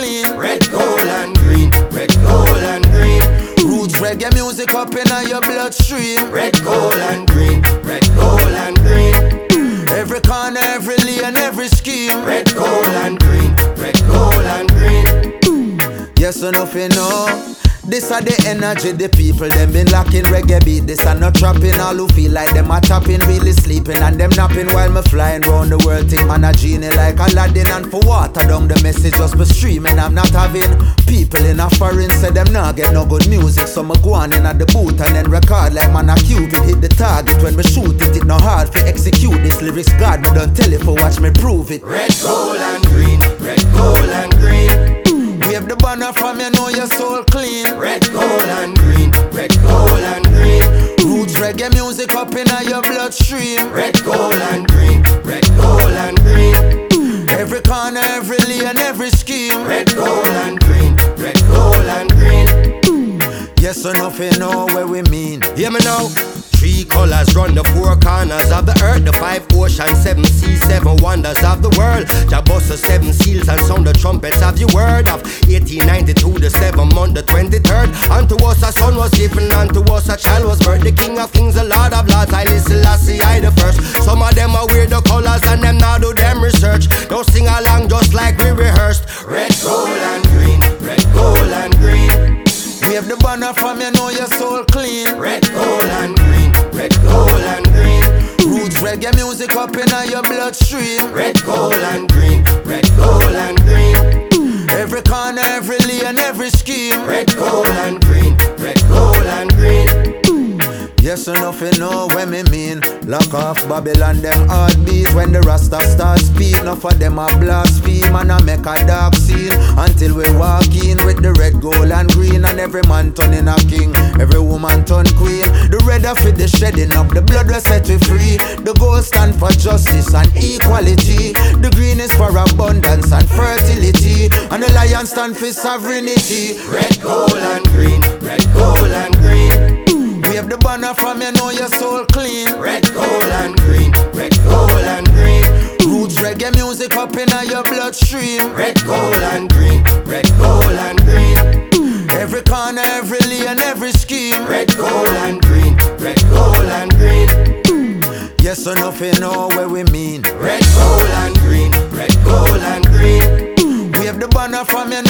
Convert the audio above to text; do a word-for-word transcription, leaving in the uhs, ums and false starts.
clean. Red, gold and green, red, gold and green. Roots reggae music up in your bloodstream. Red, gold and green, red, gold and green. Every corner, every lane, every scheme. Red, gold and green, red, gold and green. Yes, enough you know. This are the energy, the people them been lacking reggae beat. This are not trapping, all who feel like them are tapping, really sleeping and them napping while me flying round the world. Think man a genie like Aladdin, and for water down the message just be streaming. I'm not having people in a foreign say them not get no good music, so me go on in at the booth and then record like man a Cupid. Hit the target when me shoot it, it no hard to execute this lyrics. God me don't tell it for watch me prove it. Red, gold and green, red, gold and green. Wave the banner from you know your soul clean. Red, gold and green, red, gold and green. Roots reggae music up in your bloodstream. Red, gold and green, red, gold and green. Every corner, every lane, every scheme. Red, gold and green, red, gold and green. Yes, enough you know where we mean. Hear me now. Three colors run the four corners of the earth, the five oceans, seven seas, seven wonders of the world. Jah bust the seven seals and sound the trumpets of your word of eighteen ninety-two, the seventh month, the twenty-third. Unto us a son was given, unto us a child was birthed. The King of Kings, the Lord of Lords, I listen, Lassie, I the first. Some of them are weird the colors and them now do them research. Don't sing along just like we rehearsed. Red, gold and green, red, gold and green. Wave the banner from you know your soul clean. Red, gold and green, red, gold and green. Roots reggae music up in your bloodstream. Red, gold and green, red, gold and green. Every corner, every lane, every scheme. Red, gold and green, red, gold and green. Yes, enough you know what me mean. Lock off Babylon, them heartbeat. When the Rasta start speak, enough of them a blaspheme and I make a dark scene. Until we walk in with the red, gold and green. And every man turning a king, every woman turn queen. The red of it, the shedding up, the blood will set we free. The gold stand for justice and equality. The green is for abundance and fertility. And the lion stand for sovereignty. Red, gold and green, red, gold and green. Wave the banner from you know your soul clean. Red, gold and green, red, gold and green. Roots reggae music up in your bloodstream. Red, gold and green, red, gold and green. Every corner, every lane, every scheme. Red, gold and green, red, gold and green. Yes, enough you know where we mean. Red, gold and green, red, gold and green. Wave the banner from you